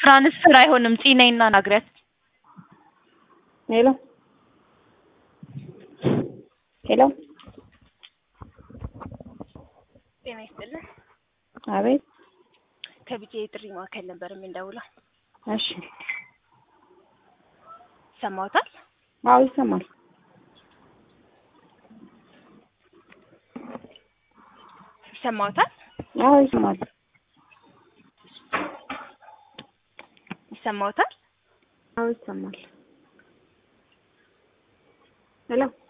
ትራንስፈር አይሆንም ጺነይና ናግሪያት ሄሎ ሄሎ ጤና ይስጥልኝ አቤት ከቢጄ ጥሪ ማዕከል ነበር የምንደውለው እሺ ሰማውታል አዎ ይሰማል ሰማውታል አዎ ይሰማል ሰማውታል አዎ ይሰማል ሄሎ